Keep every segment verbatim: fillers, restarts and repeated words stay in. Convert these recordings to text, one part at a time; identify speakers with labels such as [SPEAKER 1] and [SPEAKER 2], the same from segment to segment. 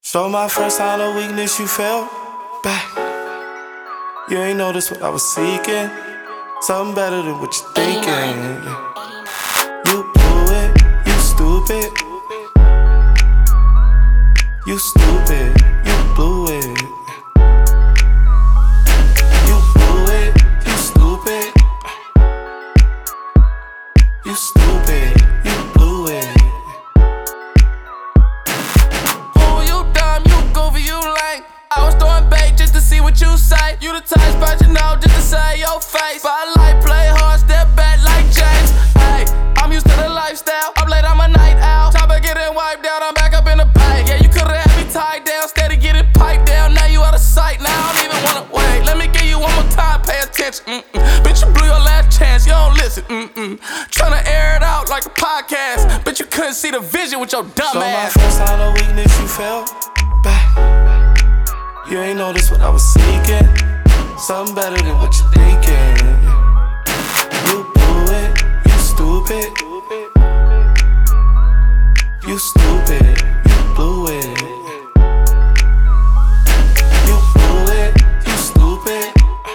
[SPEAKER 1] So my first sign of weakness, you fell back. You ain't noticed what I was seeking. Something better than what you thinking. You blew it, you stupid. You stupid, you blew it. You blew it, you stupid. You stupid, you blew it.
[SPEAKER 2] I was throwing bait just to see what you say. You the type spot you know just to say your face. But I like play hard, step back like James. Hey, I'm used to the lifestyle. Up late, I'm a night owl. Chopper getting wiped out, I'm back up in the bag. Yeah, you could've had me tied down, steady get it piped down. Now you out of sight, now I don't even wanna wait. Let me give you one more time, pay attention. Mm-mm. Bitch, you blew your last chance, you don't listen. Mm-mm. Tryna air it out like a podcast. Bitch, you couldn't see the vision with your dumb
[SPEAKER 1] so
[SPEAKER 2] ass.
[SPEAKER 1] So my first sign of weakness, you fell back. You ain't noticed what I was seeking. Something better than what you thinking. You blew it, you stupid. You stupid, you blew it. You blew it, you stupid.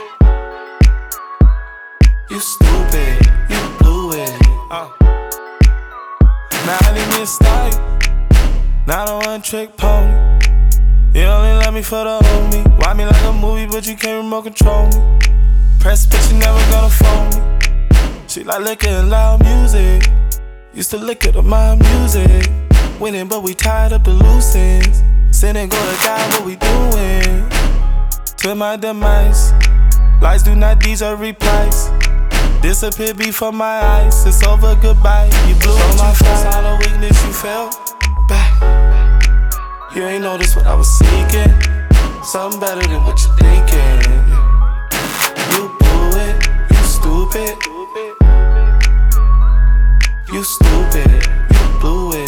[SPEAKER 1] You stupid, you blew it. uh. Now I need me a style, not a one trick pony. You only love me for the old me. Watch me like a movie, but you can't remote control me. Press bitch, you never gonna phone me. She like liquor and loud music. Used to lick it on my music. Winning, but we tied up the loose ends. Sin and go to God, what we doing? To my demise. Lies do not deserve replies. Disappear before my eyes. It's over, goodbye. You blew on my first sign of weakness, you fell back. You ain't noticed what I was seeking. Something better than what you thinking. You blew it, you stupid. You stupid, you blew it.